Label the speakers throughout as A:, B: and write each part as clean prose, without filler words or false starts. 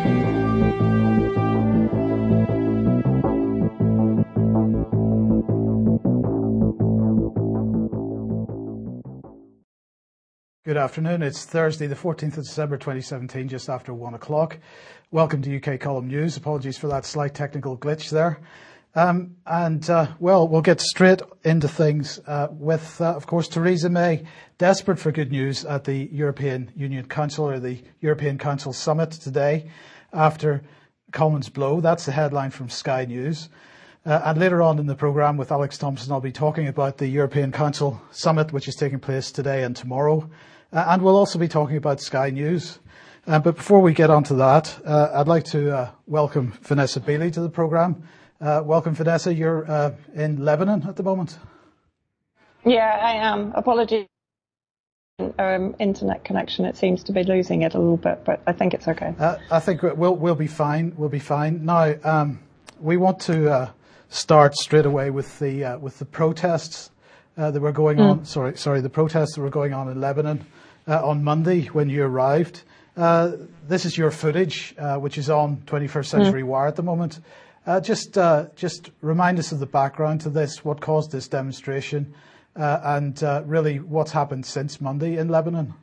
A: Good afternoon. It's Thursday, the 14th of December 2017, just after 1 o'clock. Welcome to UK Column News. Apologies for that slight technical glitch there. We'll get straight into things with, of course, Theresa May, desperate for good news at the European Union Council, or the European Council Summit today, after Coleman's blow. That's the headline from Sky News. And later on in the programme with Alex Thompson, I'll be talking about the European Council Summit, which is taking place today and tomorrow. And we'll also be talking about Sky News. But before we get on to that, I'd like to welcome Vanessa Beeley to the programme. Welcome, Vanessa. You're in Lebanon at the moment.
B: Yeah, I am. Apologies. Internet connection, it seems to be losing it a little bit, but I think it's okay.
A: I think we'll be fine. We'll be fine. Now, we want to start straight away with the protests that were going on. The protests that were going on in Lebanon on Monday when you arrived. This is your footage, which is on 21st Century Wire at the moment. Just remind us of the background to this, what caused this demonstration, and really what's happened since Monday in Lebanon.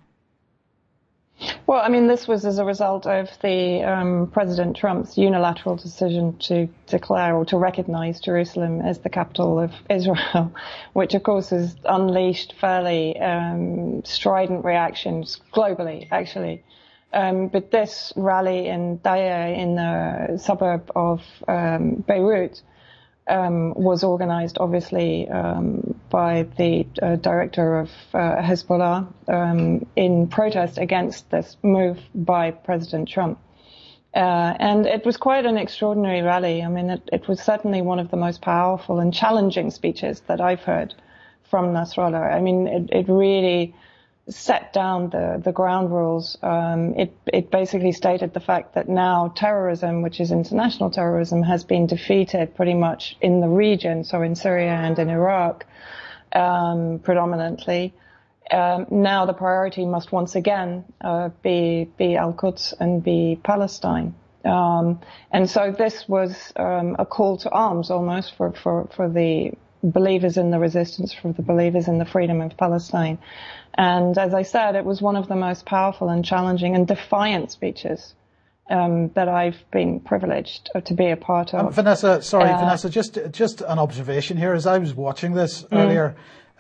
B: Well, I mean, this was as a result of the President Trump's unilateral decision to declare or to recognize Jerusalem as the capital of Israel, which, of course, has unleashed fairly strident reactions globally, actually. But this rally in Daya, in the suburb of Beirut, was organized, obviously, by the director of Hezbollah in protest against this move by President Trump. And it was quite an extraordinary rally. I mean, it was certainly one of the most powerful and challenging speeches that I've heard from Nasrallah. I mean, it really set down the ground rules. It basically stated the fact that now terrorism, which is international terrorism, has been defeated pretty much in the region, so in Syria and in Iraq, predominantly. Now the priority must once again be Al-Quds and be Palestine. And so this was a call to arms almost for the believers in the resistance, for the believers in the freedom of Palestine. And as I said, it was one of the most powerful and challenging and defiant speeches that I've been privileged to be a part of.
A: Vanessa, just an observation here. As I was watching this earlier,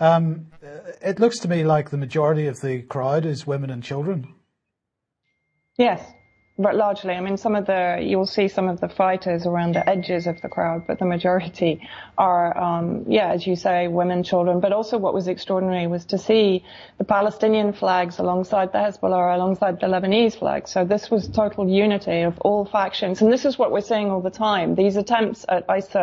A: it looks to me like the majority of the crowd is women and children.
B: Yes. But largely, I mean, you'll see some of the fighters around the edges of the crowd, but the majority are, as you say, women, children. But also what was extraordinary was to see the Palestinian flags alongside the Hezbollah, alongside the Lebanese flag. So this was total unity of all factions. And this is what we're seeing all the time. These attempts at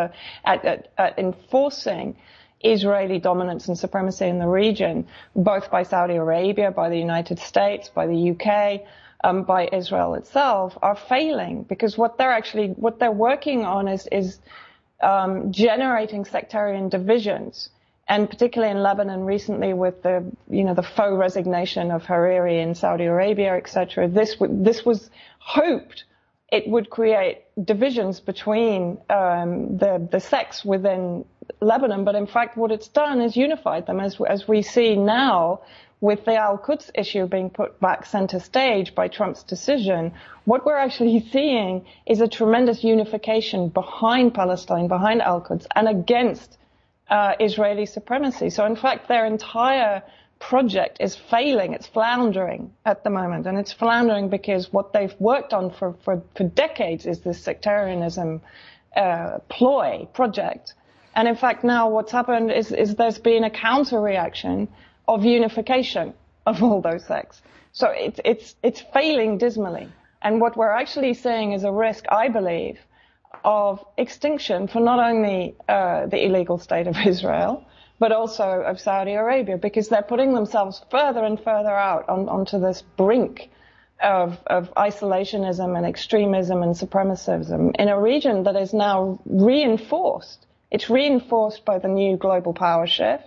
B: enforcing Israeli dominance and supremacy in the region, both by Saudi Arabia, by the United States, by the UK, by Israel itself, are failing, because what they're working on is generating sectarian divisions, and particularly in Lebanon recently with the faux resignation of Hariri in Saudi Arabia, etc. This was hoped it would create divisions between the sects within Lebanon, but in fact what it's done is unified them, as we see now. With the Al-Quds issue being put back center stage by Trump's decision, what we're actually seeing is a tremendous unification behind Palestine, behind Al-Quds, and against Israeli supremacy. So in fact, their entire project is failing. It's floundering at the moment. And it's floundering because what they've worked on for decades is this sectarianism ploy project. And in fact, now what's happened is there's been a counter reaction of unification of all those sects. So it's failing dismally. And what we're actually seeing is a risk, I believe, of extinction for not only the illegal state of Israel, but also of Saudi Arabia, because they're putting themselves further and further out onto this brink of isolationism and extremism and supremacism in a region that is now reinforced. It's reinforced by the new global power shift.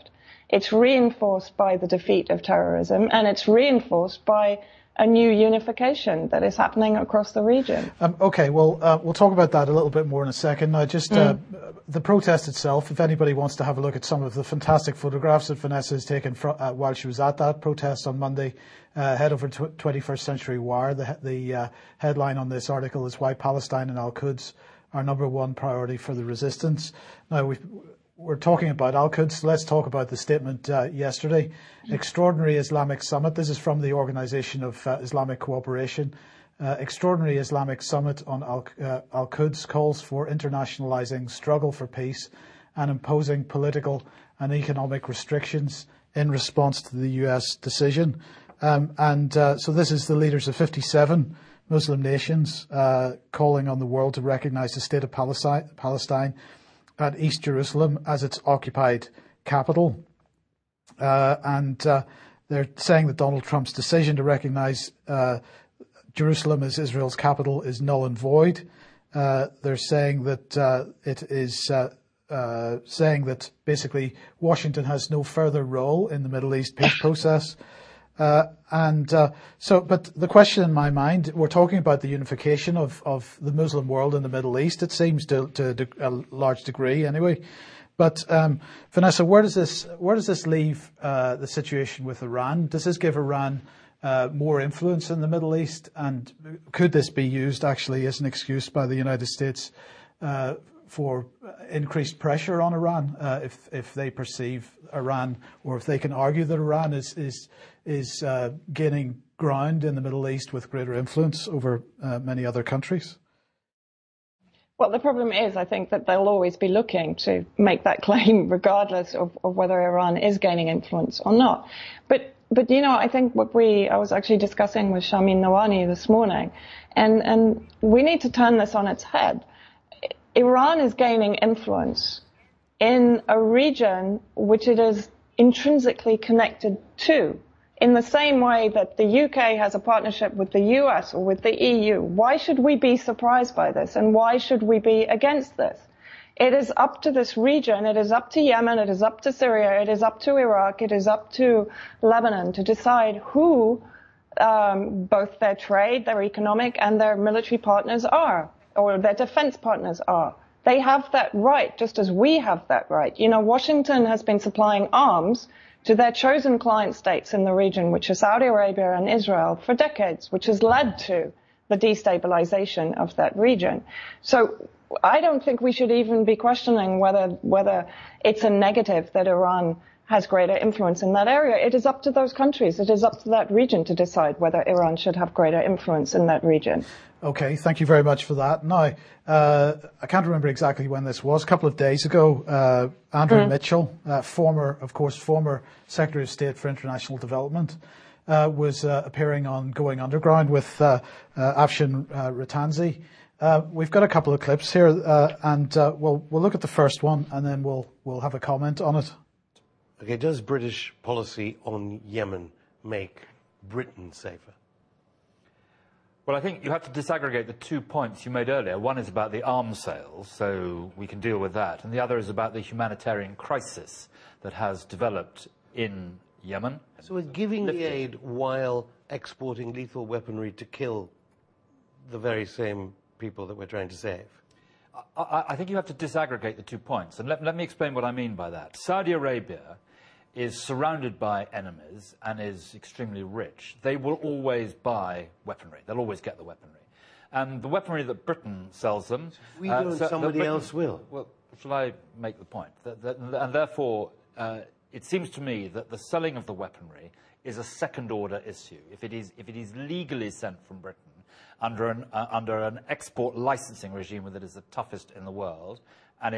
B: It's reinforced by the defeat of terrorism, and it's reinforced by a new unification that is happening across the region.
A: Okay, well, we'll talk about that a little bit more in a second. Now, just the protest itself, if anybody wants to have a look at some of the fantastic photographs that Vanessa has taken while she was at that protest on Monday, head over to 21st Century Wire. The headline on this article is "Why Palestine and Al-Quds Are #1 Priority for the Resistance." Now, we're talking about Al-Quds, so let's talk about the statement yesterday. Extraordinary Islamic Summit. This is from the Organization of Islamic Cooperation. Extraordinary Islamic Summit on Al-Quds calls for internationalizing struggle for peace and imposing political and economic restrictions in response to the US decision. So this is the leaders of 57 Muslim nations calling on the world to recognize the state of Palestine at East Jerusalem as its occupied capital. They're saying that Donald Trump's decision to recognize Jerusalem as Israel's capital is null and void. They're saying that it is saying that basically Washington has no further role in the Middle East peace process. But the question in my mind, we're talking about the unification of the Muslim world in the Middle East, it seems to a large degree anyway. But Vanessa, where does this leave the situation with Iran? Does this give Iran more influence in the Middle East, and could this be used actually as an excuse by the United States for increased pressure on Iran if they perceive Iran, or if they can argue that Iran is gaining ground in the Middle East with greater influence over many other countries?
B: Well, the problem is, I think, that they'll always be looking to make that claim regardless of whether Iran is gaining influence or not. But I think I was actually discussing with Shameen Nawani this morning, and we need to turn this on its head. Iran is gaining influence in a region which it is intrinsically connected to, in the same way that the UK has a partnership with the US or with the EU. Why should we be surprised by this, and why should we be against this? It is up to this region, it is up to Yemen, it is up to Syria, it is up to Iraq, it is up to Lebanon to decide who both their trade, their economic and their military partners are, or their defense partners are. They have that right, just as we have that right. Washington has been supplying arms to their chosen client states in the region, which are Saudi Arabia and Israel, for decades, which has led to the destabilization of that region. So I don't think we should even be questioning whether it's a negative that Iran has greater influence in that area. It is up to those countries. It is up to that region to decide whether Iran should have greater influence in that region.
A: Okay, thank you very much for that. Now, I can't remember exactly when this was. A couple of days ago, Andrew Mitchell, former Secretary of State for International Development, was appearing on Going Underground with Afshin Rattansi. We've got a couple of clips here, and we'll look at the first one, and then we'll have a comment on it.
C: Okay, does British policy on Yemen make Britain safer?
D: Well, I think you have to disaggregate the 2 points you made earlier. One is about the arms sales, so we can deal with that. And the other is about the humanitarian crisis that has developed in Yemen.
C: So we're giving the aid while exporting lethal weaponry to kill the very same people that we're trying to save?
D: I think you have to disaggregate the 2 points. And let me explain what I mean by that. Saudi Arabia is surrounded by enemies and is extremely rich. They will always buy weaponry. They'll always get the weaponry. And the weaponry that Britain sells them...
C: If we don't, somebody else will.
D: Well, shall I make the point? And therefore, it seems to me that the selling of the weaponry is a second-order issue. If it is legally sent from Britain under an export licensing regime that is the toughest in the world, and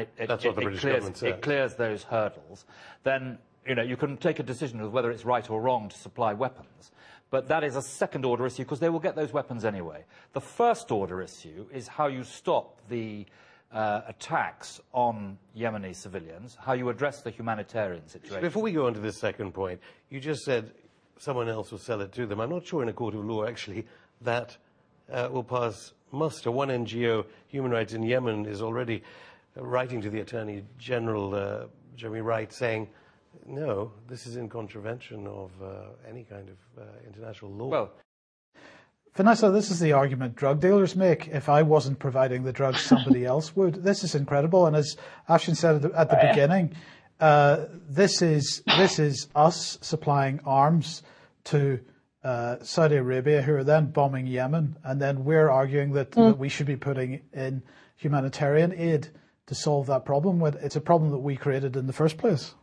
D: it clears those hurdles, then you can take a decision of whether it's right or wrong to supply weapons. But that is a second-order issue because they will get those weapons anyway. The first-order issue is how you stop the attacks on Yemeni civilians, how you address the humanitarian situation.
C: Before we go on to this second point, you just said someone else will sell it to them. I'm not sure in a court of law, actually, that will pass muster. One NGO, Human Rights in Yemen, is already writing to the Attorney General, Jeremy Wright, saying No, this is in contravention of any kind of international law.
D: Well,
A: Vanessa, this is the argument drug dealers make. If I wasn't providing the drugs, somebody else would. This is incredible. And as Aisling said at the beginning, this is us supplying arms to Saudi Arabia, who are then bombing Yemen, and then we're arguing that we should be putting in humanitarian aid to solve that problem. It's a problem that we created in the first place.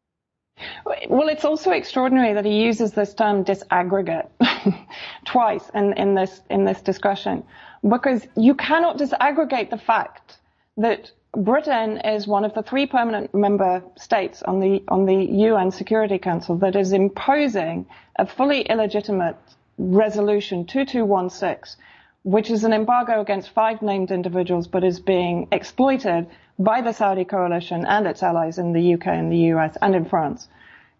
B: Well, it's also extraordinary that he uses this term disaggregate twice in this discussion, because you cannot disaggregate the fact that Britain is one of the 3 permanent member states on the UN Security Council that is imposing a fully illegitimate resolution 2216, which is an embargo against 5 named individuals, but is being exploited by the Saudi coalition and its allies in the UK and the US and in France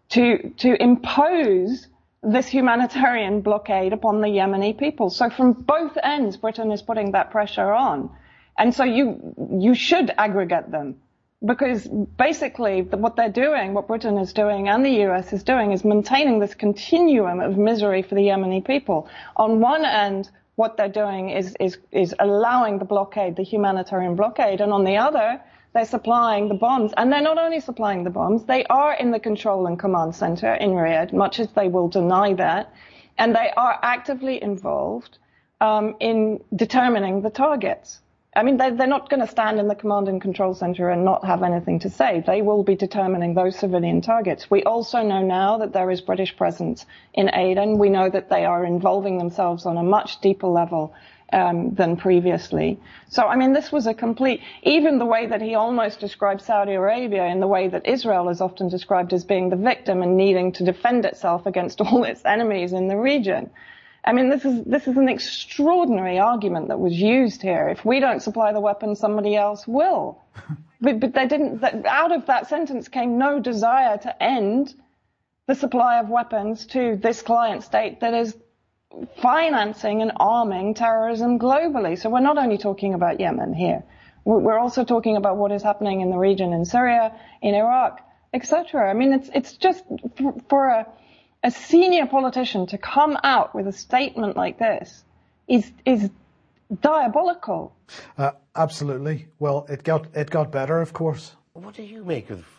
B: to impose this humanitarian blockade upon the Yemeni people. So from both ends, Britain is putting that pressure on. And so you should aggregate them, because basically what they're doing, what Britain is doing and the US is doing, is maintaining this continuum of misery for the Yemeni people. On one end, what they're doing is allowing the blockade, the humanitarian blockade, and on the other, they're supplying the bombs. And they're not only supplying the bombs, they are in the control and command center in Riyadh, much as they will deny that, and they are actively involved in determining the targets. I mean, they're not going to stand in the command and control center and not have anything to say. They will be determining those civilian targets. We also know now that there is British presence in Aden. We know that they are involving themselves on a much deeper level than previously. So, I mean, this was a complete, even the way that he almost described Saudi Arabia in the way that Israel is often described as being the victim and needing to defend itself against all its enemies in the region. I mean, this is an extraordinary argument that was used here. If we don't supply the weapons, somebody else will. But they didn't. Out of that sentence came no desire to end the supply of weapons to this client state that is financing and arming terrorism globally. So we're not only talking about Yemen here. We're also talking about what is happening in the region in Syria, in Iraq, etc. I mean, it's just for a senior politician to come out with a statement like this is diabolical.
A: Absolutely. Well, it got better, of course.
C: What do you make of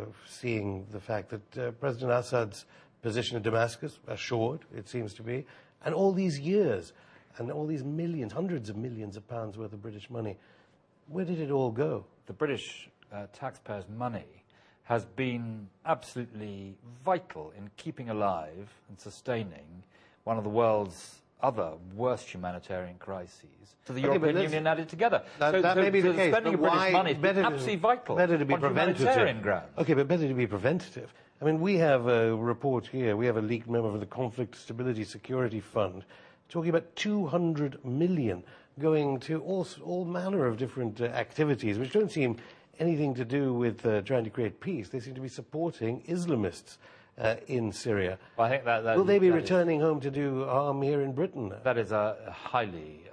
C: seeing the fact that President Assad's position in Damascus, assured, it seems to be, and all these years and all these millions, hundreds of millions of pounds worth of British money, where did it all go?
D: The British taxpayers' money has been absolutely vital in keeping alive and sustaining one of the world's other worst humanitarian crises to the European Union added together.
C: That may be the case,
D: spending of British money is absolutely vital.
C: Better to be
D: on
C: preventative.
D: Humanitarian grounds.
C: Okay, but better to be preventative. I mean, we have a report here. We have a leaked memo of the Conflict Stability Security Fund talking about 200 million going to all manner of different activities, which don't seem anything to do with trying to create peace. They seem to be supporting Islamists in Syria.
D: Well, I think that
C: will they be returning home to do harm here in Britain?
D: That is a highly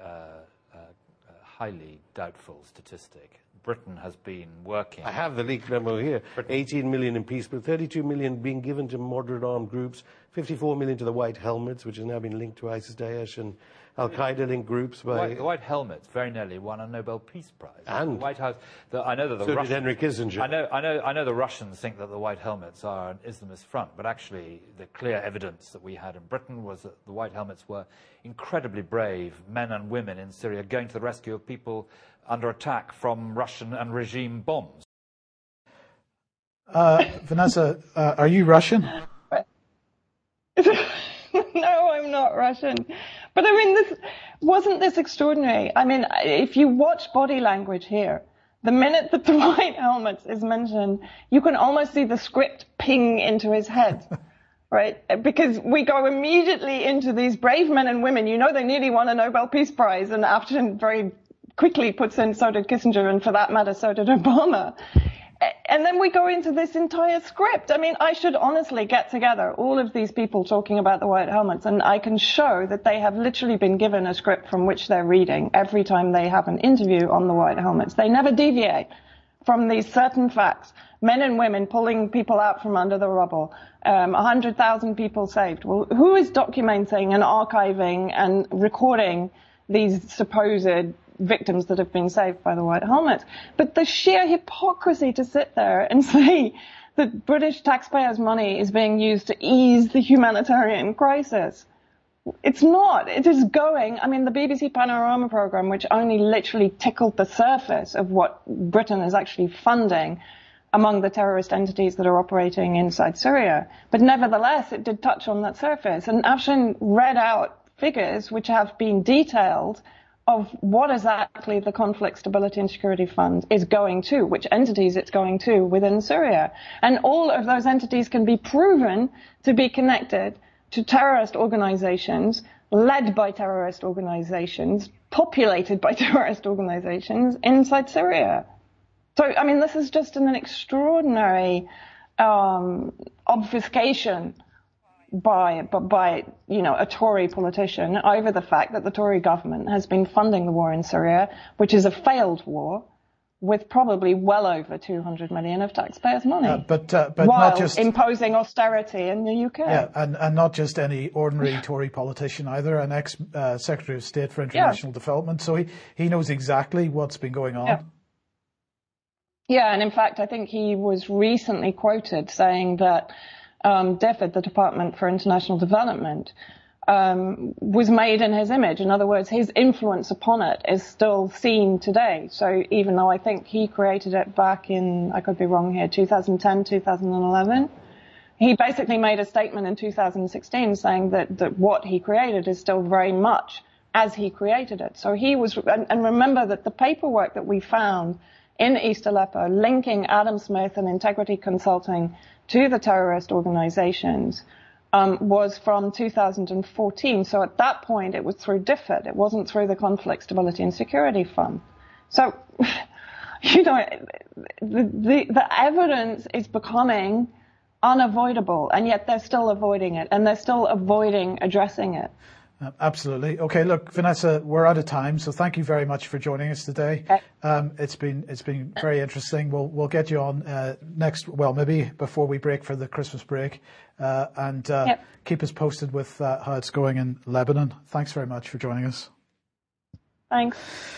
D: doubtful statistic. Britain has been working.
C: I have the leaked memo here. 18 million in peace, but 32 million being given to moderate armed groups, 54 million to the White Helmets, which has now been linked to ISIS, Daesh, and Al-Qaeda linked groups.
D: The White Helmets very nearly won a Nobel Peace Prize.
C: And
D: the White House. I know that the
C: so
D: Russians,
C: did Henry Kissinger.
D: I know the Russians think that the White Helmets are an Islamist front, but actually the clear evidence that we had in Britain was that the White Helmets were incredibly brave men and women in Syria going to the rescue of people under attack from Russian and regime bombs.
A: Vanessa, are you Russian?
B: No, I'm not Russian. But I mean, wasn't this extraordinary? I mean, if you watch body language here, the minute that the White Helmets is mentioned, you can almost see the script ping into his head, right? Because we go immediately into these brave men and women. You know, they nearly won a Nobel Peace Prize, and Afton very quickly puts in, so did Kissinger, and for that matter, so did Obama. And then we go into this entire script. I mean, I should honestly get together all of these people talking about the White Helmets, and I can show that they have literally been given a script from which they're reading every time they have an interview on the White Helmets. They never deviate from these certain facts, men and women pulling people out from under the rubble, 100,000 people saved. Well, who is documenting and archiving and recording these supposed victims that have been saved by the white helmets? But the sheer hypocrisy to sit there and say that British taxpayers' money is being used to ease the humanitarian crisis. It's not. It is going. I mean, the BBC Panorama programme, which only literally tickled the surface of what Britain is actually funding among the terrorist entities that are operating inside Syria. But nevertheless, it did touch on that surface. And Afshin read out figures which have been detailed of what exactly the Conflict Stability and Security Fund is going to, which entities it's going to within Syria. And all of those entities can be proven to be connected to terrorist organizations, led by terrorist organizations, populated by terrorist organizations inside Syria. So, I mean, this is just an extraordinary obfuscation by a Tory politician over the fact that the Tory government has been funding the war in Syria, which is a failed war, with probably well over 200 million of taxpayers' money,
A: but
B: while
A: not just
B: imposing austerity in the UK.
A: Yeah, and not just any ordinary Tory politician either, an ex-Secretary of State for International Development, so he knows exactly what's been going on.
B: Yeah, and in fact, I think he was recently quoted saying that DFID, the Department for International Development, was made in his image. In other words, his influence upon it is still seen today. So even though I think he created it back in, I could be wrong here, 2010, 2011, he basically made a statement in 2016 saying that what he created is still very much as he created it. So he was, and remember that the paperwork that we found in East Aleppo linking Adam Smith and Integrity Consulting to the terrorist organizations was from 2014. So at that point, it was through DFID. It wasn't through the Conflict Stability and Security Fund. So, the evidence is becoming unavoidable, and yet they're still avoiding it, and they're still avoiding addressing it.
A: Absolutely. Okay, look, Vanessa, we're out of time, so thank you very much for joining us today.
B: Okay.
A: It's been very interesting. We'll get you on maybe before we break for the Christmas break, and keep us posted with how it's going in Lebanon. Thanks very much for joining us.
B: Thanks.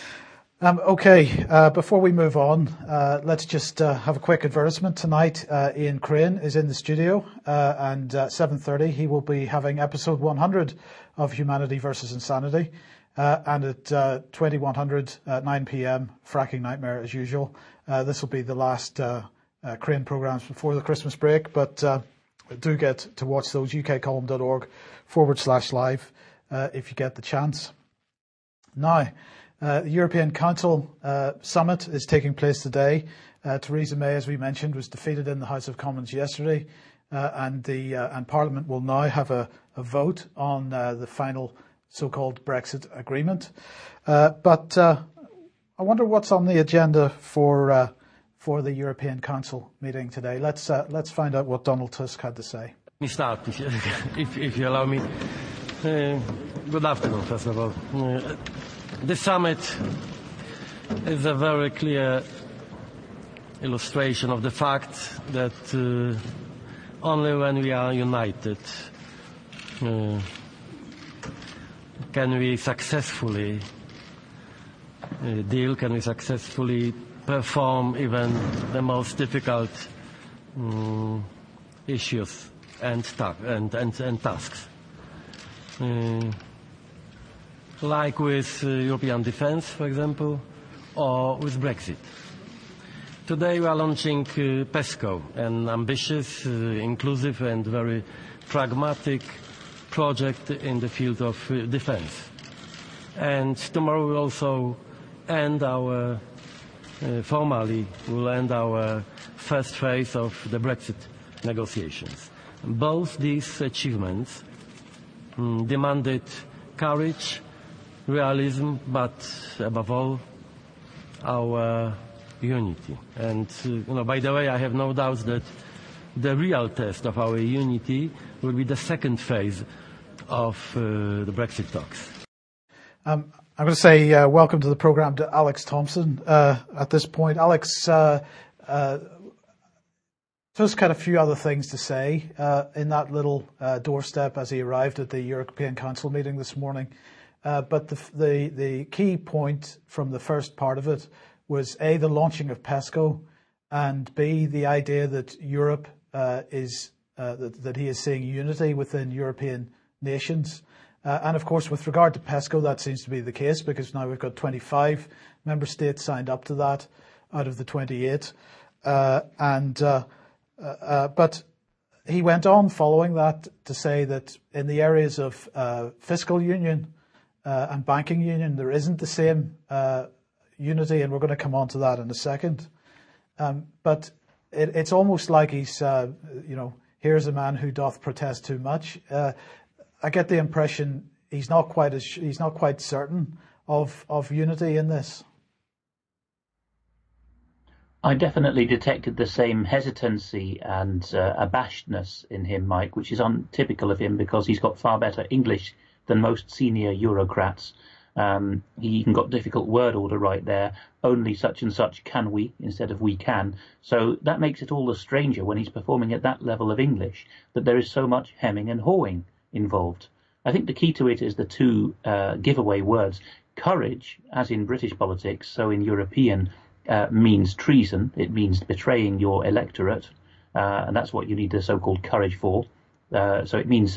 A: Okay, before we move on, let's just have a quick advertisement. Tonight, Ian Crane is in the studio, and at 7:30 he will be having episode 100 of Humanity versus Insanity, and at 2100 at 9 p.m, Fracking Nightmare as usual. This will be the last Crane programmes before the Christmas break, but do get to watch those, ukcolumn.org/live, if you get the chance. Now, the European Council summit is taking place today. Theresa May, as we mentioned, was defeated in the House of Commons yesterday, and Parliament will now have a vote on the final so-called Brexit agreement. But I wonder what's on the agenda for the European Council meeting today. Let's find out what Donald Tusk had to say.
E: Let me start, if you allow me. Good afternoon, first of all. The summit is a very clear illustration of the fact that only when we are united can we successfully can we successfully perform even the most difficult issues and tasks. Like with European defense, for example, or with Brexit. Today we are launching PESCO, an ambitious, inclusive and very pragmatic project in the field of defense. And tomorrow we also formally will end our first phase of the Brexit negotiations. Both these achievements demanded courage, realism, but above all, our unity. And, by the way, I have no doubts that the real test of our unity will be the second phase of the Brexit talks.
A: I'm going to say welcome to the programme to Alex Thompson at this point. Alex, just got a few other things to say in that little doorstep as he arrived at the European Council meeting this morning. But the key point from the first part of it was A, the launching of PESCO, and B, the idea that Europe that he is seeing unity within European nations. And of course, with regard to PESCO, that seems to be the case because now we've got 25 member states signed up to that out of the 28. But he went on following that to say that in the areas of fiscal union and banking union, there isn't the same unity, and we're going to come on to that in a second. But it's almost like he's, here's a man who doth protest too much. I get the impression he's not quite certain of unity in this.
F: I definitely detected the same hesitancy and abashedness in him, Mike, which is untypical of him because he's got far better English than most senior Eurocrats. He even got difficult word order right there. Only such and such can we instead of we can. So that makes it all the stranger when he's performing at that level of English that there is so much hemming and hawing involved. I think the key to it is the two giveaway words. Courage, as in British politics, so in European, means treason. It means betraying your electorate, and that's what you need the so-called courage for. So it means,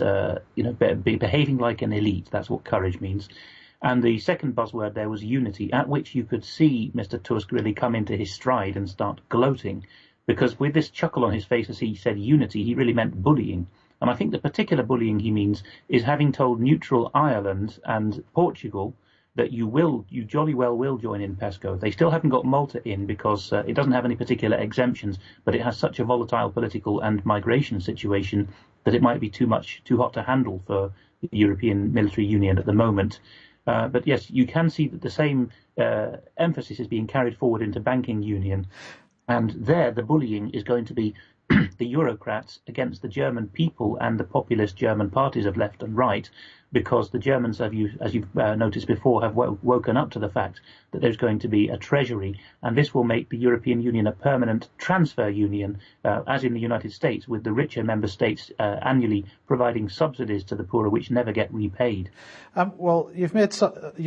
F: behaving like an elite. That's what courage means. And the second buzzword there was unity, at which you could see Mr. Tusk really come into his stride and start gloating, because with this chuckle on his face as he said unity, he really meant bullying. And I think the particular bullying he means is having told neutral Ireland and Portugal that you jolly well will join in PESCO. They still haven't got Malta in because it doesn't have any particular exemptions, but it has such a volatile political and migration situation that it might be too hot to handle for the European Military Union at the moment. But yes, you can see that the same emphasis is being carried forward into banking union. And there the bullying is going to be the Eurocrats against the German people and the populist German parties of left and right, because the Germans, as you've noticed before, have woken up to the fact that there's going to be a treasury, and this will make the European Union a permanent transfer union, as in the United States, with the richer member states annually providing subsidies to the poorer, which never get repaid.
A: Well, you've made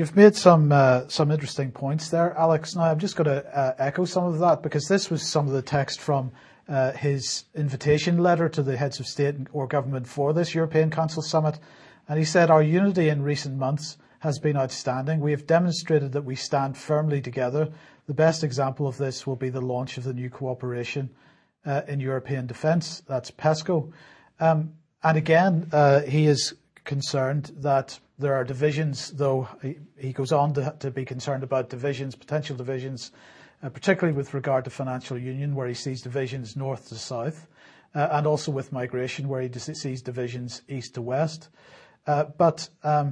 A: some interesting points there, Alex. Now I'm just going to echo some of that, because this was some of the text from his invitation letter to the heads of state or government for this European Council summit. And he said, our unity in recent months has been outstanding. We have demonstrated that we stand firmly together. The best example of this will be the launch of the new cooperation in European defence. That's PESCO. And again, he is concerned that there are divisions, though he goes on to be concerned about divisions, potential divisions, particularly with regard to financial union, where he sees divisions north to south, and also with migration, where he sees divisions east to west. But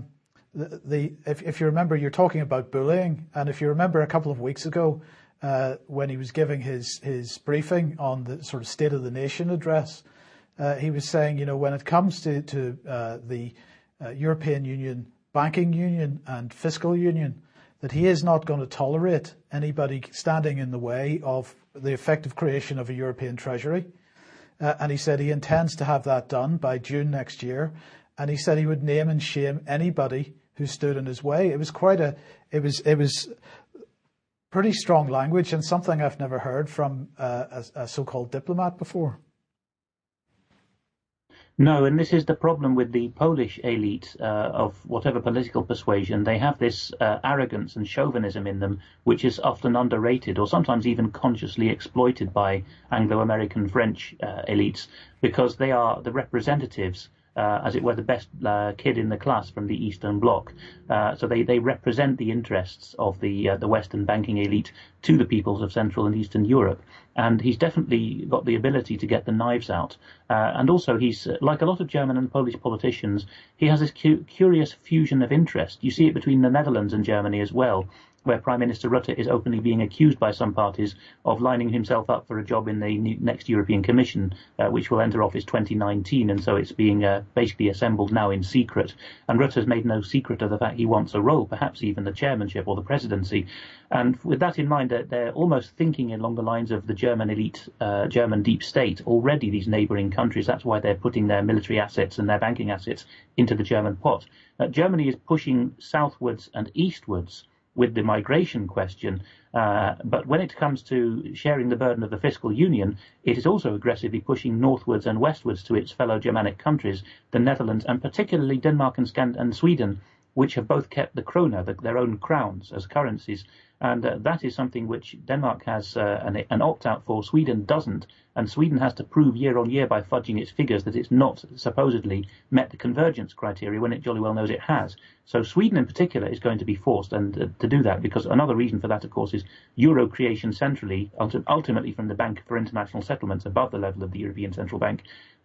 A: if you remember, you're talking about bullying, and if you remember a couple of weeks ago, when he was giving his briefing on the sort of State of the Nation address, he was saying, when it comes to the European Union, banking union and fiscal union, that he is not going to tolerate anybody standing in the way of the effective creation of a European Treasury. And he said he intends to have that done by June next year. And he said he would name and shame anybody who stood in his way. It was it was pretty strong language, and something I've never heard from a so-called diplomat before.
F: No, and this is the problem with the Polish elite of whatever political persuasion. They have this arrogance and chauvinism in them, which is often underrated or sometimes even consciously exploited by Anglo-American French elites, because they are the representatives, as it were, the best kid in the class from the Eastern Bloc. So they represent the interests of the Western banking elite to the peoples of Central and Eastern Europe. And he's definitely got the ability to get the knives out. And also he's, like a lot of German and Polish politicians, he has this curious fusion of interest. You see it between the Netherlands and Germany as well. where Prime Minister Rutte is openly being accused by some parties of lining himself up for a job in the next European Commission, which will enter office 2019, and so it's being basically assembled now in secret. And Rutte has made no secret of the fact he wants a role, perhaps even the chairmanship or the presidency. And with that in mind, they're almost thinking along the lines of the German elite, German deep state, already these neighbouring countries. That's why they're putting their military assets and their banking assets into the German pot. Germany is pushing southwards and eastwards with the migration question, but when it comes to sharing the burden of the fiscal union, it is also aggressively pushing northwards and westwards to its fellow Germanic countries, the Netherlands, and particularly Denmark and Sweden, which have both kept the krona, their own crowns, as currencies. And that is something which Denmark has an opt-out for. Sweden doesn't. And Sweden has to prove year on year by fudging its figures that it's not supposedly met the convergence criteria when it jolly well knows it has. So Sweden in particular is going to be forced to do that, because another reason for that, of course, is euro creation centrally, ultimately from the Bank for International Settlements above the level of the European Central Bank.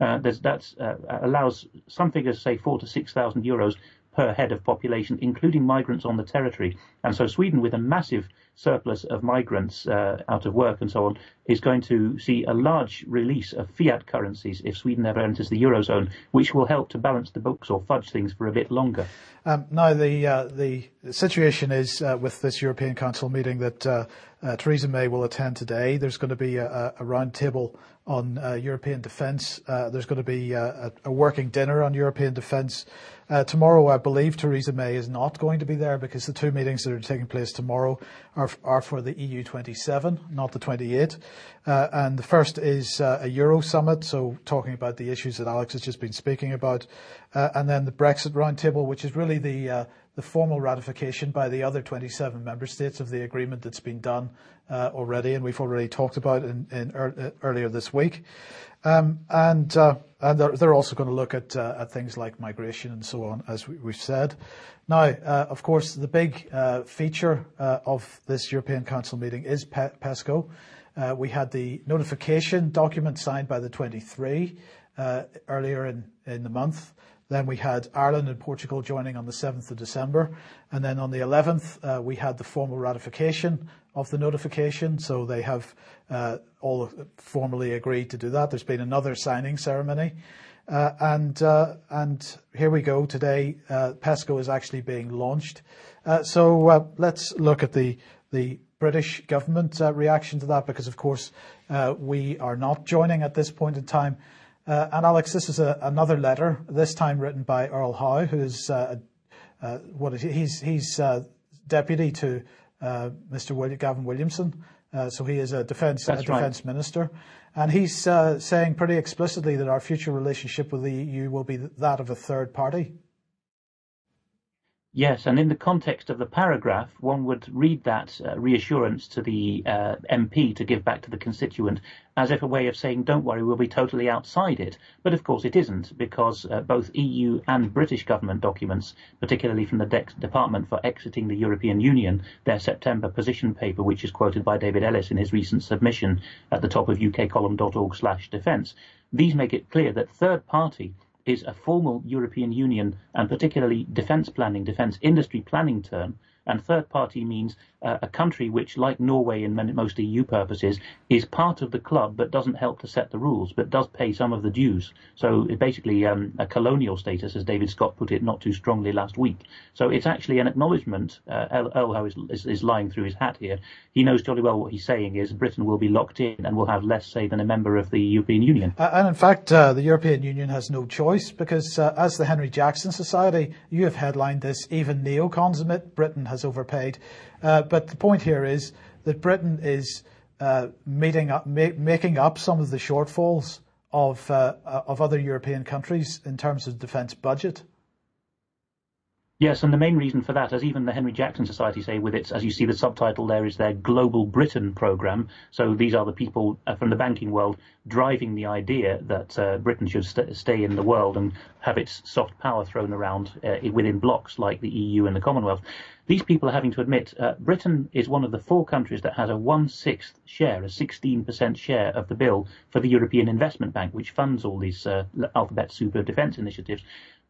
F: That allows some figures say 4,000 to 6,000 euros per head of population, including migrants on the territory. And so Sweden, with a massive surplus of migrants out of work and so on, is going to see a large release of fiat currencies if Sweden ever enters the Eurozone, which will help to balance the books or fudge things for a bit longer.
A: Now, the situation is with this European Council meeting that Theresa May will attend today. There's going to be a round table on European defence. There's going to be a working dinner on European defence. Tomorrow, I believe Theresa May is not going to be there, because the two meetings that are taking place tomorrow are for the EU 27, not the 28. And the first is a Euro summit, so talking about the issues that Alex has just been speaking about. And then the Brexit roundtable, which is really the formal ratification by the other 27 member states of the agreement that's been done already, and we've already talked about earlier this week. And they're also going to look at things like migration and so on, as we've said. Now, of course, the big feature of this European Council meeting is PESCO. We had the notification document signed by the 23 earlier in the month. Then we had Ireland and Portugal joining on the 7th of December. And then on the 11th, we had the formal ratification of the notification. So they have all formally agreed to do that. There's been another signing ceremony. And here we go. Today, PESCO is actually being launched. So let's look at the British government reaction to that, because, of course, we are not joining at this point in time. And Alex, this is another letter, this time written by Earl Howe, who's he's deputy to Mr. Gavin Williamson. So he is a defence minister, and he's saying pretty explicitly that our future relationship with the EU will be that of a third party.
F: Yes, and in the context of the paragraph, one would read that reassurance to the MP to give back to the constituent as if a way of saying, don't worry, we'll be totally outside it. But of course it isn't, because both EU and British government documents, particularly from the Department for Exiting the European Union, their September position paper, which is quoted by David Ellis in his recent submission at the top of ukcolumn.org/defence, these make it clear that third party is a formal European Union and particularly defence industry planning term. And third party means a country which, like Norway in most EU purposes, is part of the club but doesn't help to set the rules, but does pay some of the dues. So it's basically a colonial status, as David Scott put it not too strongly last week. So it's actually an acknowledgement. Earl Howe is lying through his hat here. He knows jolly well what he's saying is Britain will be locked in and will have less say than a member of the European Union.
A: And in fact, the European Union has no choice, because as the Henry Jackson Society, you have headlined this, even neocons admit Britain has overpaid. But the point here is that Britain is making up some of the shortfalls of other European countries in terms of defence budget.
F: Yes, and the main reason for that, as even the Henry Jackson Society say with its, as you see the subtitle there, is their Global Britain programme. So these are the people from the banking world driving the idea that Britain should stay in the world and have its soft power thrown around within blocks like the EU and the Commonwealth. These people are having to admit Britain is one of the 4 countries that has a 1/6 share, a 16% share of the bill for the European Investment Bank, which funds all these alphabet soup of defence initiatives.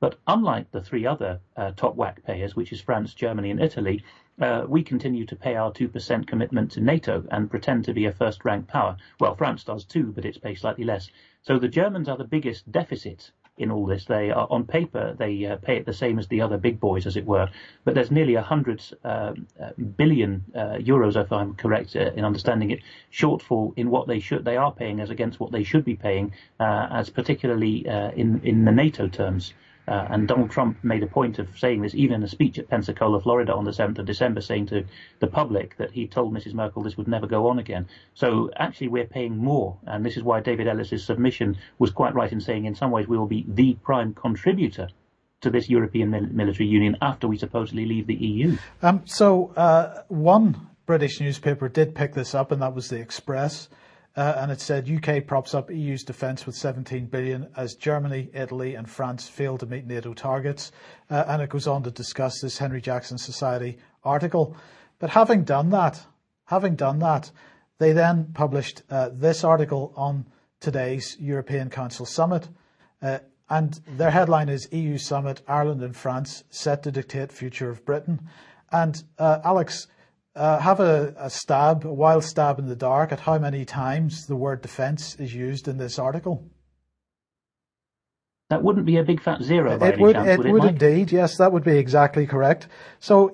F: But unlike the three other top WACC payers, which is France, Germany and Italy, we continue to pay our 2% commitment to NATO and pretend to be a first-rank power. Well, France does too, but it's paid slightly less. So the Germans are the biggest deficit in all this. They are, on paper, they pay it the same as the other big boys, as it were. But there's nearly 100 billion euros, if I'm correct in understanding it, shortfall in what they are paying as against what they should be paying, as particularly in the NATO terms. And Donald Trump made a point of saying this, even in a speech at Pensacola, Florida on the 7th of December, saying to the public that he told Mrs. Merkel this would never go on again. So actually we're paying more. And this is why David Ellis's submission was quite right in saying in some ways we will be the prime contributor to this European military union after we supposedly leave the EU.
A: One British newspaper did pick this up, and that was the Express. And it said UK props up EU's defence with 17 billion as Germany, Italy and France fail to meet NATO targets. And it goes on to discuss this Henry Jackson Society article. But having done that, they then published this article on today's European Council summit. And their headline is EU Summit, Ireland and France set to dictate future of Britain. And Alex, have a wild stab in the dark at how many times the word defence is used in this article.
F: That wouldn't be a big fat zero by
A: any chance, would it? It would indeed, yes, that would be exactly correct. So,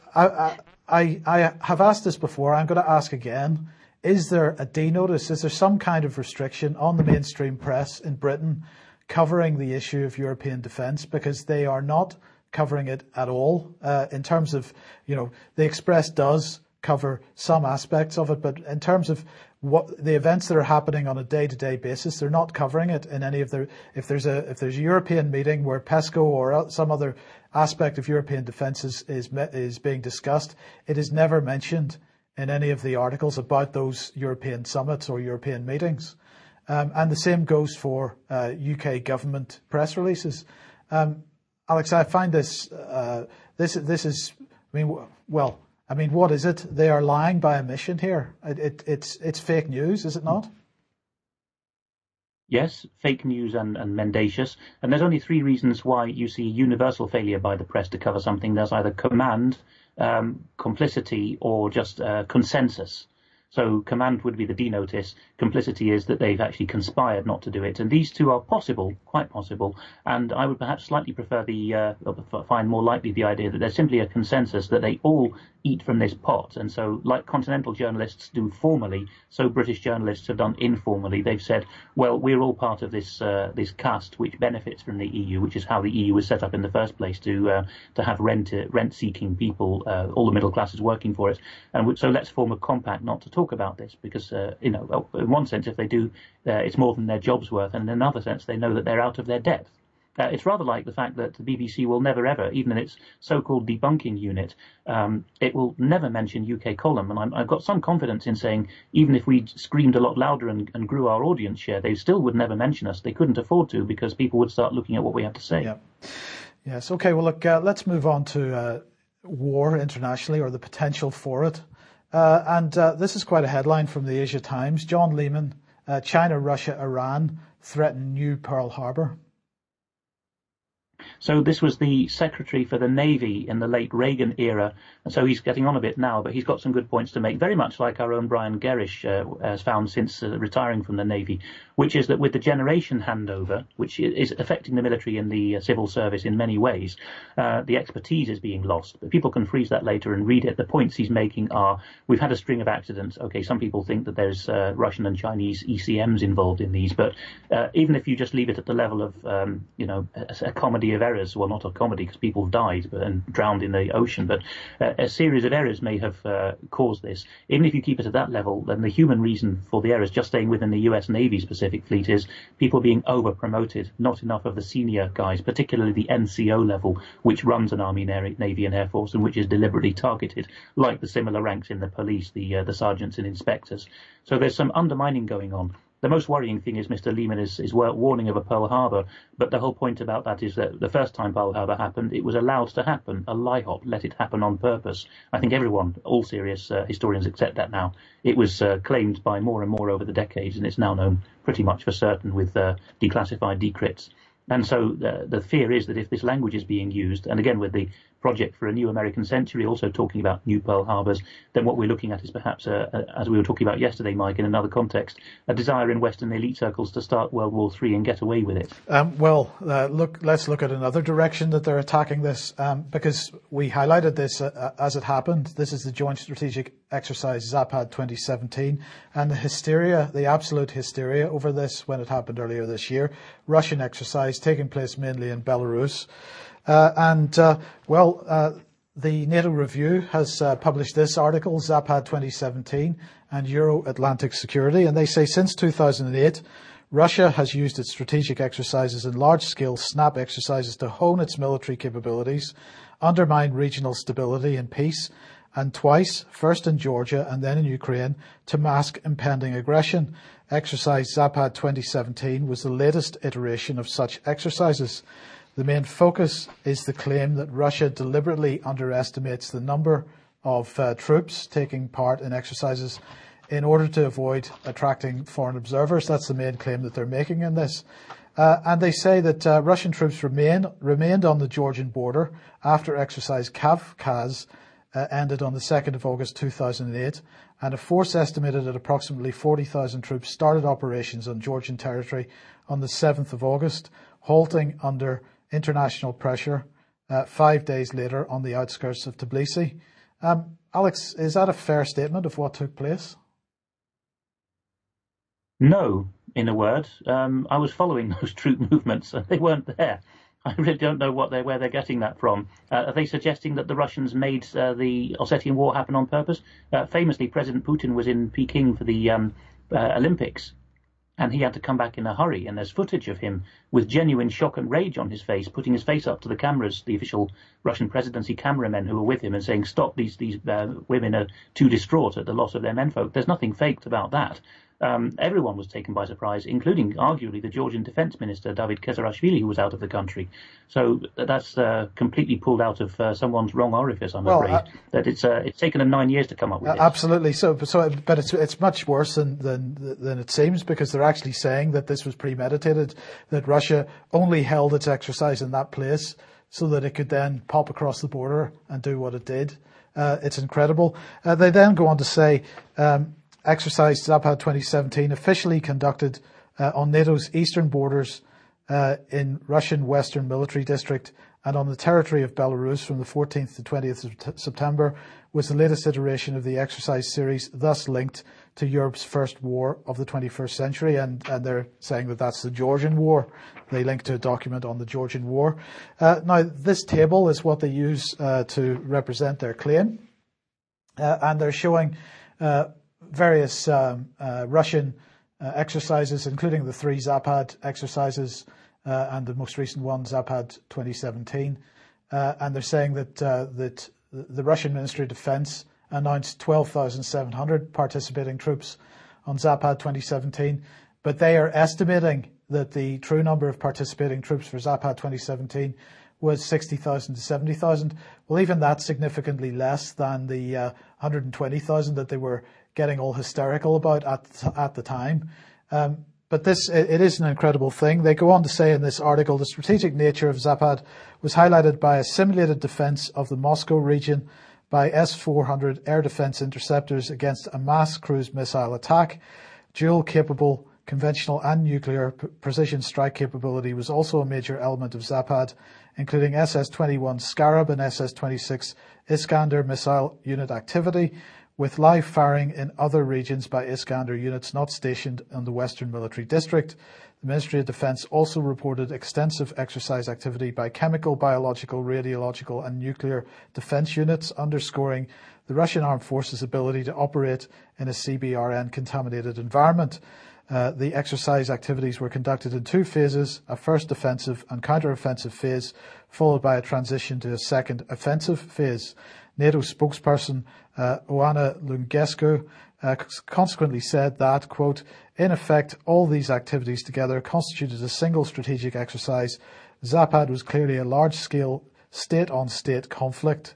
A: I have asked this before, I'm going to ask again. Is there a D-notice? Is there some kind of restriction on the mainstream press in Britain covering the issue of European defence? Because they are not covering it at all in terms of, the Express does cover some aspects of it, but in terms of what the events that are happening on a day-to-day basis, they're not covering it in any of their. If there's a European meeting where PESCO or some other aspect of European defence is being discussed, it is never mentioned in any of the articles about those European summits or European meetings, and the same goes for UK government press releases. Alex, I find this is, what is it? They are lying by omission here. It's fake news, is it not?
F: Yes, fake news and mendacious. And there's only three reasons why you see universal failure by the press to cover something. There's either command, complicity, or just consensus. So command would be the D-notice. Complicity is that they've actually conspired not to do it. And these two are possible, quite possible. And I would perhaps slightly prefer find more likely the idea that there's simply a consensus that they all eat from this pot. And so like continental journalists do formally, so British journalists have done informally. They've said, well, we're all part of this caste which benefits from the EU, which is how the EU was set up in the first place, to have rent-seeking people, all the middle classes working for it. And so let's form a compact not to talk about this, because, in one sense, if they do, it's more than their job's worth, and in another sense, they know that they're out of their depth. It's rather like the fact that the BBC will never ever, even in its so-called debunking unit, it will never mention UK column. And I've got some confidence in saying, even if we screamed a lot louder and grew our audience share, they still would never mention us. They couldn't afford to, because people would start looking at what we have to say.
A: Yeah. Yes. Okay. Well, look, let's move on to war internationally, or the potential for it. And this is quite a headline from the Asia Times. John Lehman, China, Russia, Iran threaten new Pearl Harbor.
F: So this was the Secretary for the Navy in the late Reagan era, and so he's getting on a bit now, but he's got some good points to make, very much like our own Brian Gerrish has found since retiring from the Navy, which is that with the generation handover, which is affecting the military and the civil service in many ways, the expertise is being lost. But people can freeze that later and read it. The points he's making are, we've had a string of accidents. Okay, some people think that there's Russian and Chinese ECMs involved in these, but even if you just leave it at the level of, a comedy of errors, well, not a comedy because people have died and drowned in the ocean, but a series of errors may have caused this. Even if you keep it at that level, then the human reason for the errors, just staying within the US Navy's Pacific Fleet, is people being over-promoted, not enough of the senior guys, particularly the NCO level, which runs an Army, Navy and Air Force, and which is deliberately targeted, like the similar ranks in the police, the sergeants and inspectors. So there's some undermining going on. The most worrying thing is Mr. Lehman is warning of a Pearl Harbor, but the whole point about that is that the first time Pearl Harbor happened, it was allowed to happen. A lie-hop let it happen on purpose. I think everyone, all serious historians, accept that now. It was claimed by more and more over the decades, and it's now known pretty much for certain with declassified decrypts. And so the fear is that if this language is being used, and again with the project for a new American century also talking about new Pearl Harbors, then what we're looking at is perhaps, as we were talking about yesterday, Mike, in another context, a desire in Western elite circles to start World War III and get away with it.
A: Let's look at another direction that they're attacking this, because we highlighted this as it happened. This is the Joint Strategic Exercise Zapad 2017, and the absolute hysteria over this when it happened earlier this year. Russian exercise taking place mainly in Belarus. The NATO Review has published this article, Zapad 2017 and Euro-Atlantic Security, and they say since 2008, Russia has used its strategic exercises and large-scale SNAP exercises to hone its military capabilities, undermine regional stability and peace, and twice, first in Georgia and then in Ukraine, to mask impending aggression. Exercise Zapad 2017 was the latest iteration of such exercises. The main focus is the claim that Russia deliberately underestimates the number of troops taking part in exercises in order to avoid attracting foreign observers. That's the main claim that they're making in this. And they say that Russian troops remained on the Georgian border after exercise Kavkaz ended on the 2nd of August 2008, and a force estimated at approximately 40,000 troops started operations on Georgian territory on the 7th of August, halting under international pressure 5 days later on the outskirts of Tbilisi. Alex, is that a fair statement of what took place?
F: No, in a word. I was following those troop movements and they weren't there. I really don't know where they're getting that from. Are they suggesting that the Russians made the Ossetian War happen on purpose? Famously, President Putin was in Peking for the Olympics, and he had to come back in a hurry, and there's footage of him with genuine shock and rage on his face, putting his face up to the cameras, the official Russian presidency cameramen who were with him, and saying, stop, these women are too distraught at the loss of their menfolk. There's nothing faked about that. Everyone was taken by surprise, including arguably the Georgian defense minister, David Kezarashvili, who was out of the country. So that's completely pulled out of someone's wrong orifice, I'm afraid. That it's taken them 9 years to come up with this.
A: Absolutely. But it's much worse than it seems, because they're actually saying that this was premeditated, that Russia only held its exercise in that place so that it could then pop across the border and do what it did. It's incredible. They then go on to say, Exercise Zapad 2017 officially conducted on NATO's eastern borders in Russian Western Military District and on the territory of Belarus from the 14th to 20th of September was the latest iteration of the exercise series, thus linked to Europe's first war of the 21st century. And they're saying that that's the Georgian War. They link to a document on the Georgian War. Now, this table is what they use to represent their claim. And they're showing various Russian exercises, including the 3 Zapad exercises and the most recent one, Zapad 2017. And they're saying that the Russian Ministry of Defense announced 12,700 participating troops on Zapad 2017, but they are estimating that the true number of participating troops for Zapad 2017 was 60,000 to 70,000. Well, even that's significantly less than the 120,000 that they were getting all hysterical about at the time. But it is an incredible thing. They go on to say in this article, the strategic nature of Zapad was highlighted by a simulated defense of the Moscow region by S-400 air defense interceptors against a mass cruise missile attack. Dual-capable conventional and nuclear precision strike capability was also a major element of Zapad, including SS-21 Scarab and SS-26 Iskander missile unit activity, with live firing in other regions by Iskander units not stationed in the Western Military District. The Ministry of Defence also reported extensive exercise activity by chemical, biological, radiological and nuclear defence units, underscoring the Russian Armed Forces' ability to operate in a CBRN-contaminated environment. The exercise activities were conducted in 2 phases, a first defensive and counter-offensive phase, followed by a transition to a second offensive phase. NATO spokesperson Oana Lungescu consequently said that, quote, in effect, all these activities together constituted a single strategic exercise. Zapad was clearly a large-scale state-on-state conflict.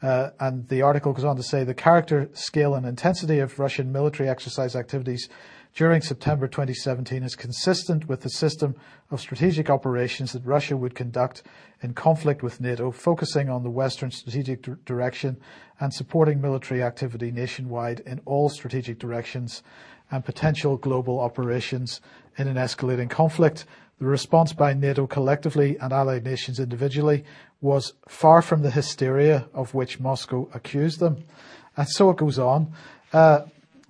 A: And the article goes on to say the character, scale and intensity of Russian military exercise activities during September 2017 is consistent with the system of strategic operations that Russia would conduct in conflict with NATO, focusing on the Western strategic direction and supporting military activity nationwide in all strategic directions and potential global operations in an escalating conflict. The response by NATO collectively and allied nations individually was far from the hysteria of which Moscow accused them. And so it goes on. The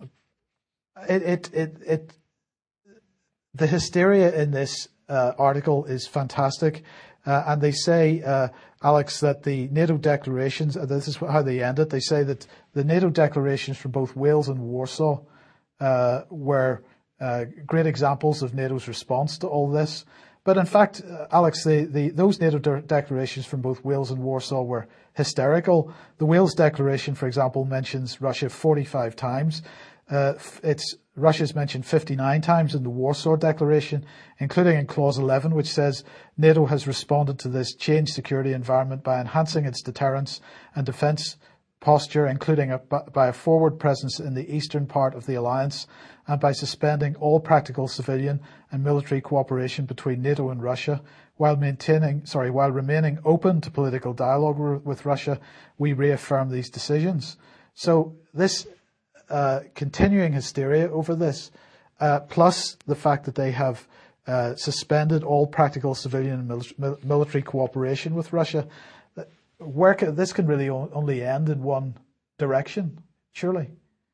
A: hysteria in this article is fantastic. And they say, Alex, that the NATO declarations, this is how they end it, they say that the NATO declarations from both Wales and Warsaw were great examples of NATO's response to all this. But in fact, Alex, those NATO declarations from both Wales and Warsaw were hysterical. The Wales declaration, for example, mentions Russia 45 times. Russia's mentioned 59 times in the Warsaw Declaration, including in Clause 11, which says NATO has responded to this changed security environment by enhancing its deterrence and defence posture, including by a forward presence in the eastern part of the alliance, and by suspending all practical civilian and military cooperation between NATO and Russia, while remaining open to political dialogue with Russia. We reaffirm these decisions. So this continuing hysteria over this, plus the fact that they have suspended all practical civilian and military cooperation with Russia, this can really only end in one direction, surely.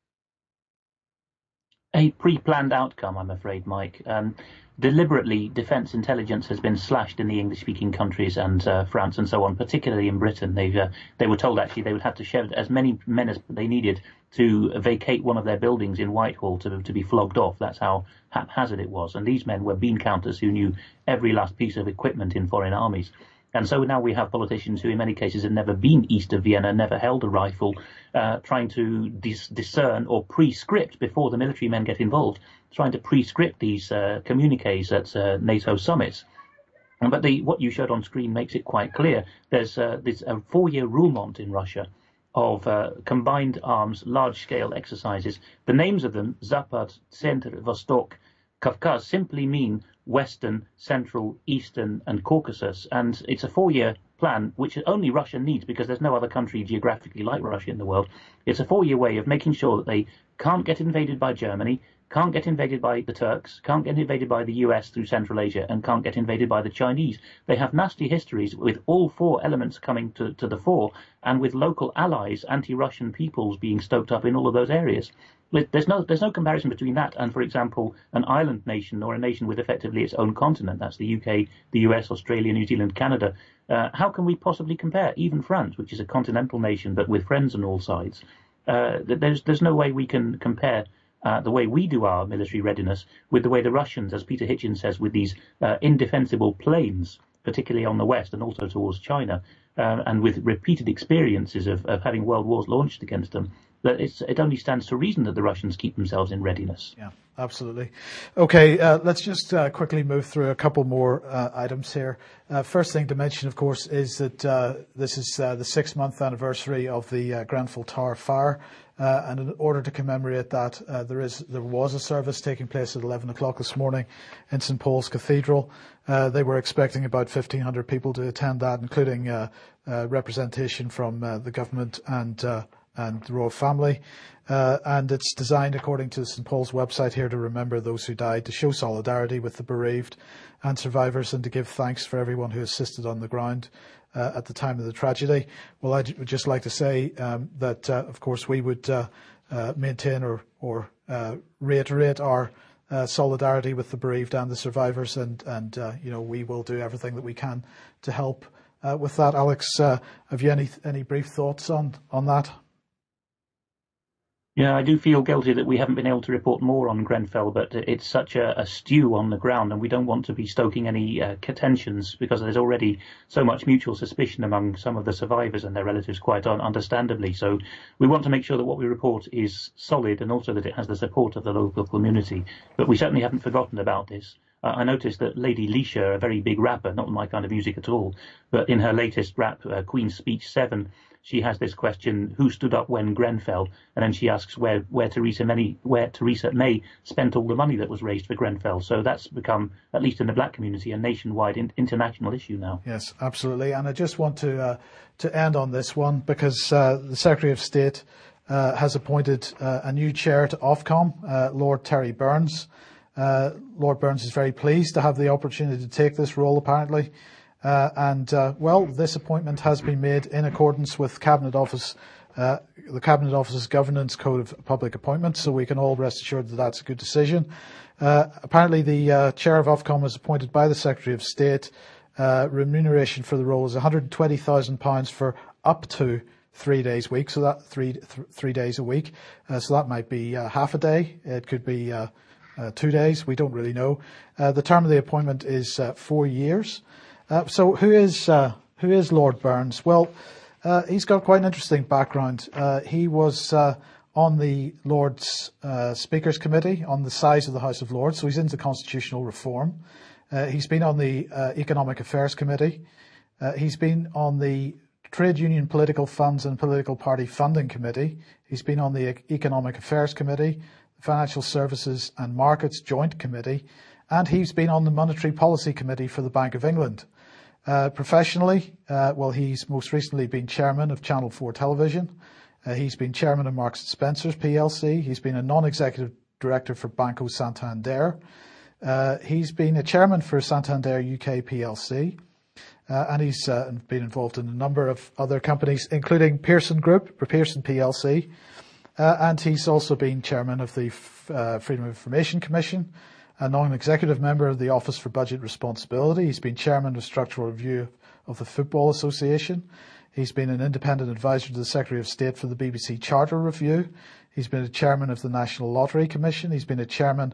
F: A pre-planned outcome, I'm afraid, Mike. Deliberately, defence intelligence has been slashed in the English-speaking countries and France and so on, particularly in Britain. They were told actually they would have to shed as many men as they needed to vacate one of their buildings in Whitehall to be flogged off. That's how haphazard it was. And these men were bean counters who knew every last piece of equipment in foreign armies. And so now we have politicians who in many cases have never been east of Vienna, never held a rifle, trying to discern or pre-script before the military men get involved, trying to pre-script these communiques at NATO summits. But what you showed on screen makes it quite clear. There's a 4-year roulement in Russia of combined arms, large-scale exercises. The names of them, Zapad, Center, Vostok, Kavkaz, simply mean Western, Central, Eastern and Caucasus. And it's a 4-year plan, which only Russia needs because there's no other country geographically like Russia in the world. It's a 4-year way of making sure that they can't get invaded by Germany, can't get invaded by the Turks, can't get invaded by the US through Central Asia, and can't get invaded by the Chinese. They have nasty histories with all 4 elements coming to the fore, and with local allies, anti-Russian peoples being stoked up in all of those areas. There's no comparison between that and, for example, an island nation or a nation with effectively its own continent. That's the UK, the US, Australia, New Zealand, Canada. How can we possibly compare? Even France, which is a continental nation but with friends on all sides. There's no way we can compare the way we do our military readiness with the way the Russians, as Peter Hitchens says, with these indefensible planes, particularly on the west and also towards China, and with repeated experiences of having world wars launched against them. That it only stands to reason that the Russians keep themselves in readiness.
A: Yeah, absolutely. Okay, let's just quickly move through a couple more items here. First thing to mention, of course, is that this is the 6-month anniversary of the Grenfell Tower fire. And in order to commemorate that, there was a service taking place at 11 o'clock this morning in St. Paul's Cathedral. They were expecting about 1,500 people to attend that, including representation from the government and the royal family. And it's designed, according to St. Paul's website here, to remember those who died, to show solidarity with the bereaved and survivors, and to give thanks for everyone who assisted on the ground at the time of the tragedy. Well, I would just like to say that, of course, we would maintain or reiterate our solidarity with the bereaved and the survivors, and we will do everything that we can to help with that. Alex, have you any brief thoughts on that?
F: Yeah, I do feel guilty that we haven't been able to report more on Grenfell, but it's such a stew on the ground, and we don't want to be stoking any tensions because there's already so much mutual suspicion among some of the survivors and their relatives, quite understandably. So we want to make sure that what we report is solid and also that it has the support of the local community. But we certainly haven't forgotten about this. I noticed that Lady Leisha, a very big rapper, not my kind of music at all, but in her latest rap, Queen's Speech 7, she has this question: who stood up when Grenfell? And then she asks where Theresa May spent all the money that was raised for Grenfell. So that's become, at least in the black community, a nationwide international issue now.
A: Yes, absolutely. And I just want to end on this one because the Secretary of State has appointed a new chair to Ofcom, Lord Terry Burns. Lord Burns is very pleased to have the opportunity to take this role, apparently. This appointment has been made in accordance with the Cabinet Office's Governance Code of Public Appointments, so we can all rest assured that that's a good decision. Apparently, the chair of Ofcom was appointed by the Secretary of State. Remuneration for the role is £120,000 for up to 3 days a week, so that 3 days a week. So that might be half a day. It could be 2 days. We don't really know. The term of the appointment is 4 years. So who is Lord Burns? Well, he's got quite an interesting background. He was on the Lords Speakers Committee on the size of the House of Lords, so he's into constitutional reform. He's been on the Economic Affairs Committee. He's been on the Trade Union Political Funds and Political Party Funding Committee. He's been on the Economic Affairs Committee, the Financial Services and Markets Joint Committee, and he's been on the Monetary Policy Committee for the Bank of England. Professionally, he's most recently been chairman of Channel 4 Television. He's been chairman of Marks & Spencer's PLC. He's been a non-executive director for Banco Santander. He's been a chairman for Santander UK PLC. And he's been involved in a number of other companies, including Pearson Group, Pearson PLC. And he's also been chairman of the Freedom of Information Commission, a non-executive member of the Office for Budget Responsibility. He's been chairman of Structural Review of the Football Association. He's been an independent advisor to the Secretary of State for the BBC Charter Review. He's been a chairman of the National Lottery Commission. He's been a chairman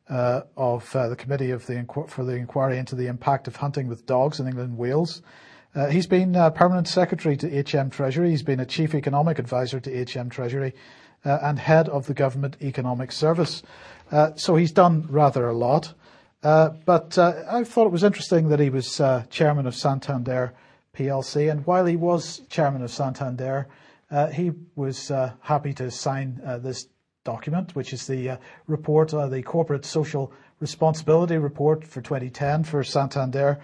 A: of the Committee for the Inquiry into the Impact of Hunting with Dogs in England and Wales. He's been permanent secretary to HM Treasury. He's been a chief economic advisor to HM Treasury and head of the Government Economic Service. So he's done rather a lot. But I thought it was interesting that he was chairman of Santander PLC. And while he was chairman of Santander, he was happy to sign this document, which is the report, the Corporate Social Responsibility Report for 2010 for Santander.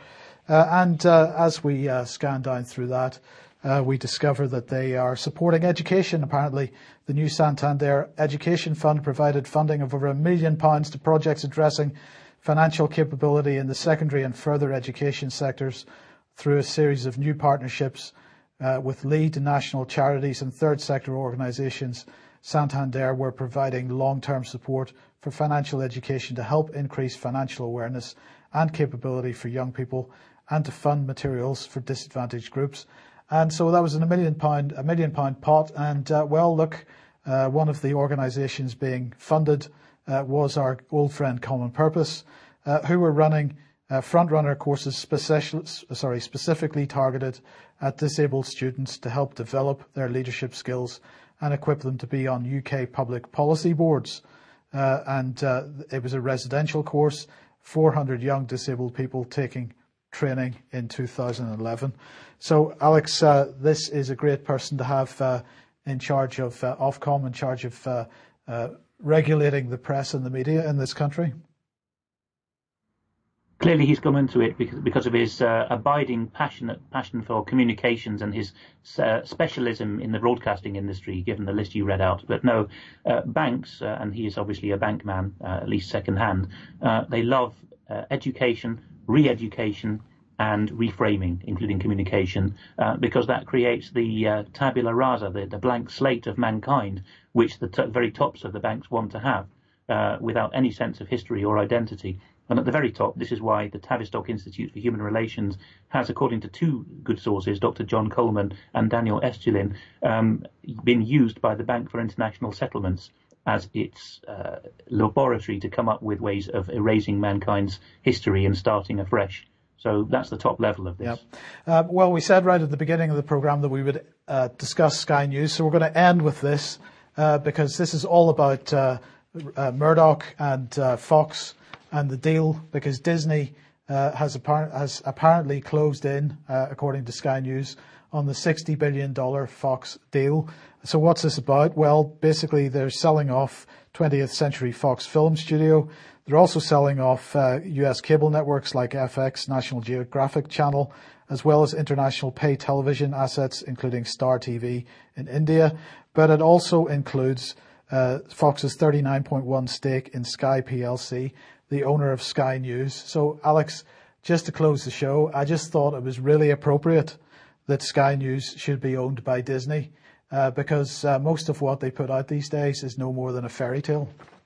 A: As we scan down through that, we discover that they are supporting education. Apparently, the new Santander Education Fund provided funding of over £1 million to projects addressing financial capability in the secondary and further education sectors through a series of new partnerships with lead national charities and third sector organisations. Santander were providing long-term support for financial education to help increase financial awareness and capability for young people and to fund materials for disadvantaged groups. And so that was £1 million pot. And one of the organisations being funded was our old friend Common Purpose, who were running front-runner courses specifically targeted at disabled students to help develop their leadership skills and equip them to be on UK public policy boards. It was a residential course, 400 young disabled people taking training in 2011. So, Alex, this is a great person to have in charge of Ofcom, in charge of regulating the press and the media in this country.
F: Clearly, he's come into it because of his abiding passion for communications and his specialism in the broadcasting industry, given the list you read out. But no, banks, and he is obviously a bank man, at least second-hand, they love education, re-education, and reframing, including communication, because that creates the tabula rasa, the blank slate of mankind, which the very tops of the banks want to have, without any sense of history or identity. And at the very top, this is why the Tavistock Institute for Human Relations has, according to two good sources, Dr. John Coleman and Daniel Estulin, been used by the Bank for International Settlements as its laboratory to come up with ways of erasing mankind's history and starting afresh. So that's the top level of this.
A: Yep. We said right at the beginning of the programme that we would discuss Sky News, so we're going to end with this because this is all about Murdoch and Fox and the deal, because Disney has apparently closed in, according to Sky News, on the $60 billion Fox deal. So what's this about? Well, basically they're selling off 20th Century Fox Film Studio. They're also selling off US cable networks like FX, National Geographic Channel, as well as international pay television assets, including Star TV in India. But it also includes Fox's 39.1 stake in Sky PLC, the owner of Sky News. So, Alex, just to close the show, I just thought it was really appropriate that Sky News should be owned by Disney, because most of what they put out these days is no more than a fairy tale.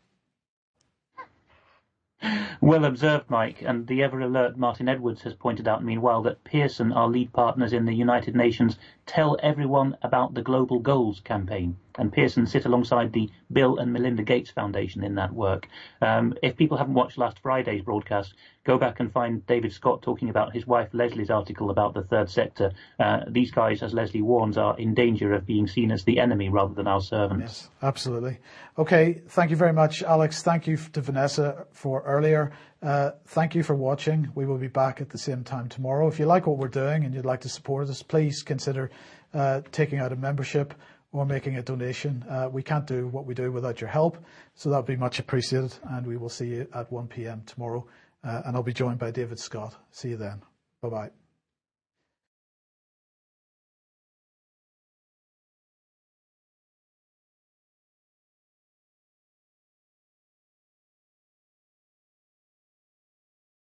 F: Well observed, Mike. And the ever-alert Martin Edwards has pointed out, meanwhile, that Pearson, our lead partners in the United Nations, Tell Everyone About the Global Goals campaign. And Pearson sit alongside the Bill and Melinda Gates Foundation in that work. If people haven't watched last Friday's broadcast, go back and find David Scott talking about his wife Leslie's article about the third sector. These guys, as Leslie warns, are in danger of being seen as the enemy rather than our servants.
A: Yes, absolutely. Okay, thank you very much, Alex. Thank you to Vanessa for earlier. Thank you for watching. We will be back at the same time tomorrow. If you like what we're doing and you'd like to support us, please consider taking out a membership or making a donation. We can't do what we do without your help, so that would be much appreciated. And we will see you at 1 p.m. tomorrow. And I'll be joined by David Scott. See you then. Bye-bye.